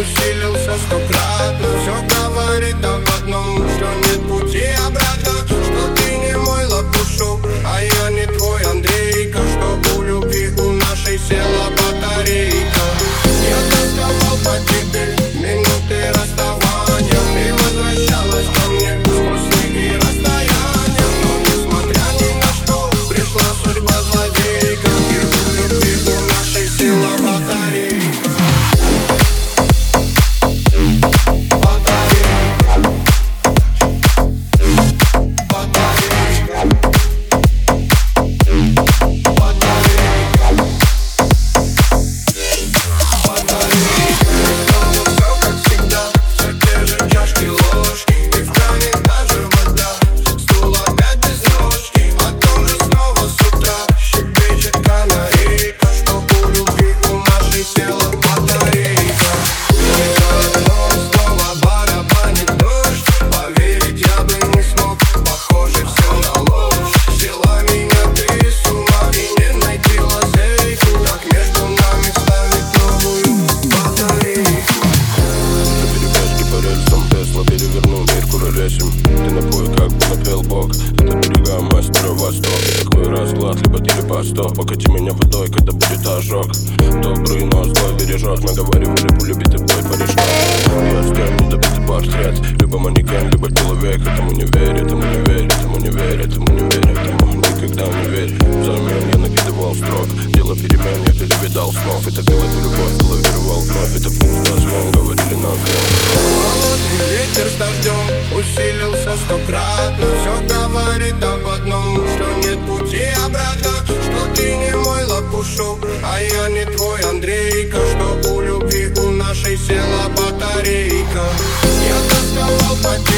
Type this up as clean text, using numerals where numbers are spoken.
усилился стократно. Все говорит об одном, что нет пути обратно, что ты не мой лопушок, а я не твой Андрейка, что у любви у нашей села батарейка. Я тосковал по тебе минуты расставания, ты возвращалась ко мне сквозь снег и расстояния. Но несмотря ни на что, пришла судьба злодейка, и у любви у нашей села батарейка. Ты напой, как бы напел Бог. Это берега мастера Восток. Такой расклад, либо ты, либо стоп. Покати меня водой, когда будет ожог. Добрый, но злой бережет. Мы говорим, полюбит и бой порешать. Я оставим недобитый портрет. Либо манекен, либо человек. Этому не верит, этому не верит, этому не верит, этому не верит, этому никогда не верит. Взамен я накидывал строк. Дело перемен, я перевидал снов. Это пил эту любовь, лавировал вновь. Это пусто звон, говорили нам. Холодный ветер с дождем усилился стократно. Все говорит об одном, что нет пути обратно, что ты не мой лопушок, а я не твой Андрейка, что у любви у нашей села батарейка. Я тосковал по тебе